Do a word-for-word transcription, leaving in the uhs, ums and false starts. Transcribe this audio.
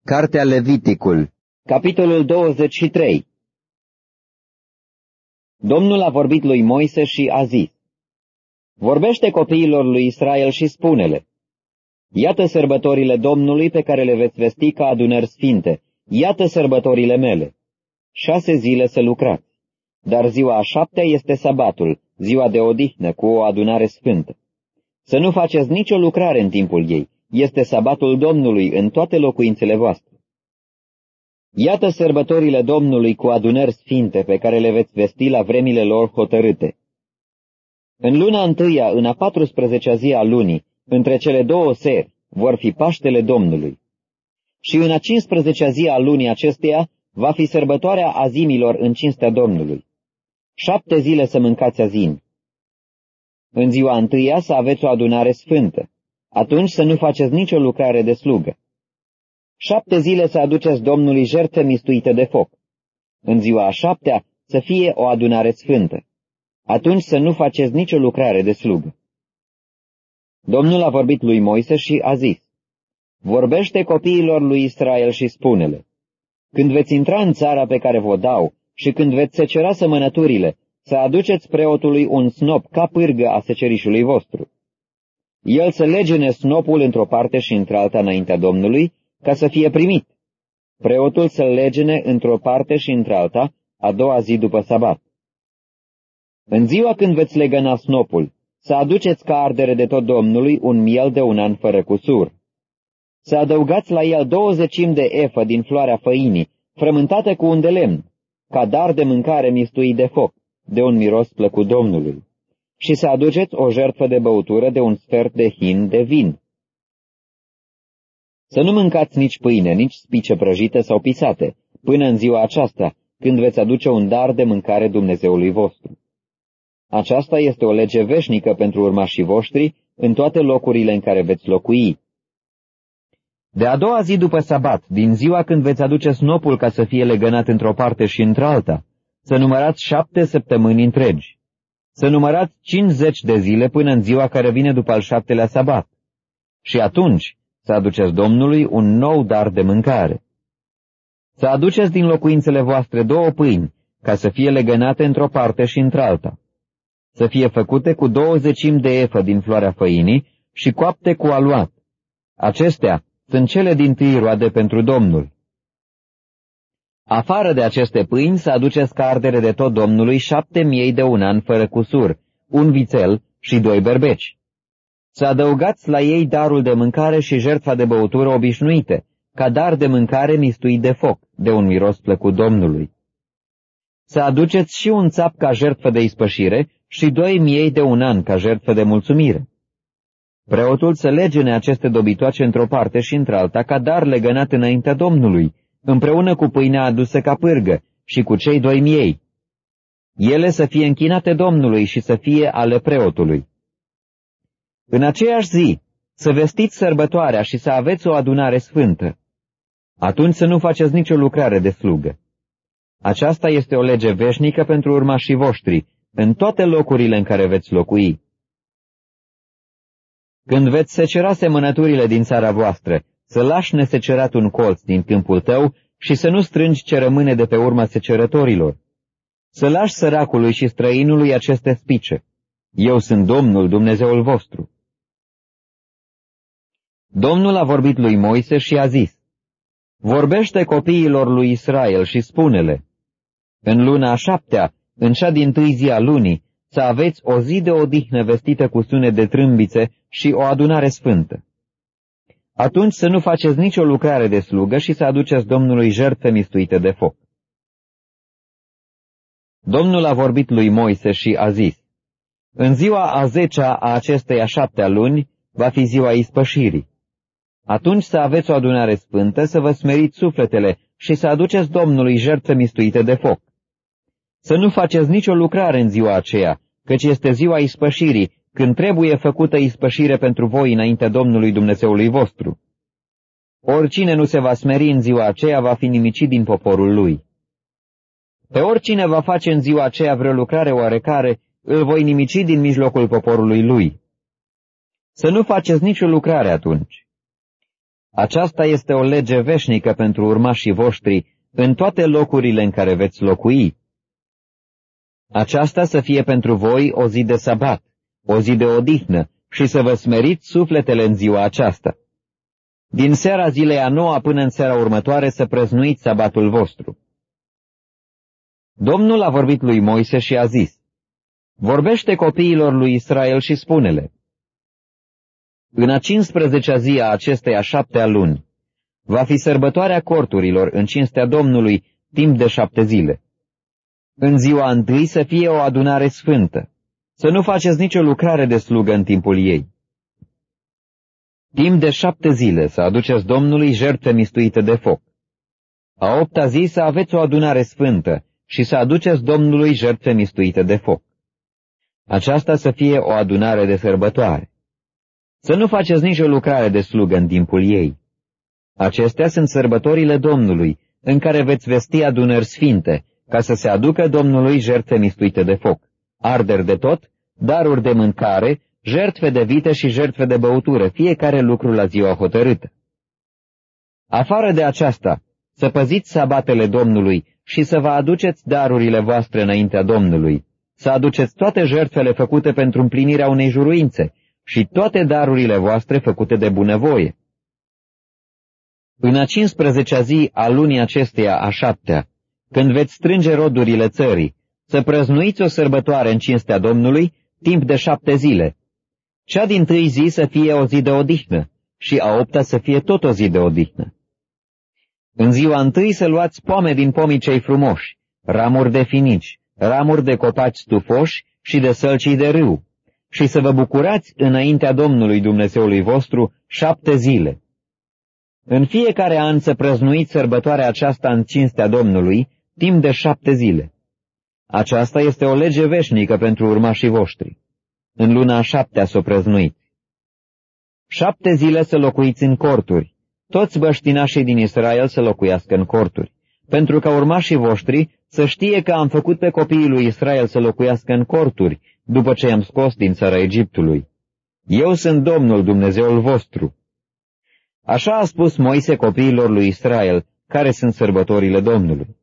Cartea Leviticul, capitolul douăzeci și trei. Domnul a vorbit lui Moise și a zis: Vorbește copiilor lui Israel și spune-le: Iată sărbătorile Domnului pe care le veți vesti ca adunări sfinte, iată sărbătorile mele. Șase zile să lucrați, dar ziua a șaptea este sabatul, ziua de odihnă cu o adunare sfântă. Să nu faceți nicio lucrare în timpul ei, este sabatul Domnului în toate locuințele voastre. Iată sărbătorile Domnului cu adunări sfinte pe care le veți vesti la vremile lor hotărâte. În luna întâia, în a patrusprezecea zi a lunii, între cele două seri, vor fi Paștele Domnului. Și în a cincisprezecea zi a lunii acesteia va fi sărbătoarea azimilor în cinstea Domnului. Șapte zile să mâncați azimi. În ziua întâia să aveți o adunare sfântă. Atunci să nu faceți nicio lucrare de slugă. Șapte zile să aduceți Domnului jertfe mistuite de foc. În ziua a șaptea să fie o adunare sfântă. Atunci să nu faceți nicio lucrare de slugă. Domnul a vorbit lui Moise și a zis: Vorbește copiilor lui Israel și spune-le: Când veți intra în țara pe care vă dau și când veți secera sămănăturile, să aduceți preotului un snop ca pârgă a secerișului vostru. El să legene snopul într-o parte și într-alta înaintea Domnului, ca să fie primit. Preotul să-l legene într-o parte și într-alta, a doua zi după sabat. În ziua când veți legăna snopul, să aduceți ca ardere de tot Domnului un miel de un an fără cusur. Să adăugați la el douăzecimi de efă din floarea făinii, frământată cu un de lemn, ca dar de mâncare mistuit de foc, de un miros plăcut Domnului. Și să aduceți o jertfă de băutură de un sfert de hin de vin. Să nu mâncați nici pâine, nici spice prăjite sau pisate, până în ziua aceasta, când veți aduce un dar de mâncare Dumnezeului vostru. Aceasta este o lege veșnică pentru urmașii voștri în toate locurile în care veți locui. De a doua zi după sabat, din ziua când veți aduce snopul ca să fie legănat într-o parte și într-alta, să numărați șapte săptămâni întregi. Să numărați cincizeci de zile până în ziua care vine după al șaptelea sabat. Și atunci să aduceți Domnului un nou dar de mâncare. Să aduceți din locuințele voastre două pâini, ca să fie legănate într-o parte și într-alta. Să fie făcute cu douăzecimi de efă din floarea făinii și coapte cu aluat. Acestea sunt cele dintâi roade pentru Domnul. Afară de aceste pâini să aduceți ca ardere de tot Domnului șapte miei de un an fără cusur, un vițel și doi berbeci. Să adăugați la ei darul de mâncare și jertfa de băutură obișnuite, ca dar de mâncare mistuit de foc, de un miros plăcut Domnului. Să aduceți și un țap ca jertfă de ispășire și doi miei de un an ca jertfă de mulțumire. Preotul să legene aceste dobitoace într-o parte și într-alta ca dar legănat înaintea Domnului, împreună cu pâinea adusă ca pârgă și cu cei doi miei. Ele să fie închinate Domnului și să fie ale preotului. În aceeași zi să vestiți sărbătoarea și să aveți o adunare sfântă. Atunci să nu faceți nicio lucrare de slugă. Aceasta este o lege veșnică pentru urmașii voștri, în toate locurile în care veți locui. Când veți secera semănăturile din țara voastră, să lași nesecerat un colț din câmpul tău și să nu strângi ce rămâne de pe urma secerătorilor. Să lași săracului și străinului aceste spice. Eu sunt Domnul, Dumnezeul vostru. Domnul a vorbit lui Moise și a zis: Vorbește copiilor lui Israel și spune-le: În luna a șaptea, în cea dintâi zi a lunii, să aveți o zi de odihnă vestită cu sunet de trâmbițe și o adunare sfântă. Atunci să nu faceți nicio lucrare de slugă și să aduceți Domnului jertfe mistuite de foc. Domnul a vorbit lui Moise și a zis: În ziua a zecea a acestei a șaptea luni va fi ziua ispășirii. Atunci să aveți o adunare sfântă, să vă smeriți sufletele și să aduceți Domnului jertfe mistuite de foc. Să nu faceți nicio lucrare în ziua aceea, căci este ziua ispășirii, când trebuie făcută ispășire pentru voi înaintea Domnului Dumnezeului vostru. Oricine nu se va smeri în ziua aceea va fi nimicit din poporul lui. Pe oricine va face în ziua aceea vreo lucrare oarecare, îl voi nimici din mijlocul poporului lui. Să nu faceți nicio lucrare atunci. Aceasta este o lege veșnică pentru urmașii voștri în toate locurile în care veți locui. Aceasta să fie pentru voi o zi de sabat, o zi de odihnă, și să vă smeriți sufletele în ziua aceasta. Din seara zilei a noua până în seara următoare să prăznuiți sabatul vostru. Domnul a vorbit lui Moise și a zis: vorbește copiilor lui Israel și spune-le: în a cincisprezecea zi a acesteia șaptea luni va fi sărbătoarea corturilor în cinstea Domnului timp de șapte zile. În ziua întâi să fie o adunare sfântă, să nu faceți nicio lucrare de slugă în timpul ei. Timp de șapte zile să aduceți Domnului jertfe mistuite de foc. A opta zi să aveți o adunare sfântă și să aduceți Domnului jertfe mistuite de foc. Aceasta să fie o adunare de sărbătoare. Să nu faceți nicio lucrare de slugă în timpul ei. Acestea sunt sărbătorile Domnului, în care veți vesti adunări sfinte, ca să se aducă Domnului jertfe mistuite de foc, arderi de tot, daruri de mâncare, jertfe de vite și jertfe de băutură, fiecare lucru la ziua hotărâtă. Afară de aceasta, să păziți sabatele Domnului și să vă aduceți darurile voastre înaintea Domnului, să aduceți toate jertfele făcute pentru împlinirea unei juruințe și toate darurile voastre făcute de bunăvoie. În a cincisprezecea zi a lunii acesteia a șaptea, când veți strânge rodurile țării, să prăznuiți o sărbătoare în cinstea Domnului timp de șapte zile. Cea dintâi zi să fie o zi de odihnă și a opta să fie tot o zi de odihnă. În ziua întâi să luați poame din pomii cei frumoși, ramuri de finici, ramuri de copaci stufoși și de sălcii de râu, și să vă bucurați înaintea Domnului Dumnezeului vostru șapte zile. În fiecare an să prăznuiți sărbătoarea aceasta în cinstea Domnului timp de șapte zile. Aceasta este o lege veșnică pentru urmașii voștri. În luna a șaptea să o prăznuiți. Șapte zile să locuiți în corturi, toți băștinașii din Israel să locuiască în corturi, pentru ca urmașii voștri să știe că am făcut pe copiii lui Israel să locuiască în corturi, după ce i-am scos din țara Egiptului. Eu sunt Domnul Dumnezeul vostru. Așa a spus Moise copiilor lui Israel, care sunt sărbătorile Domnului.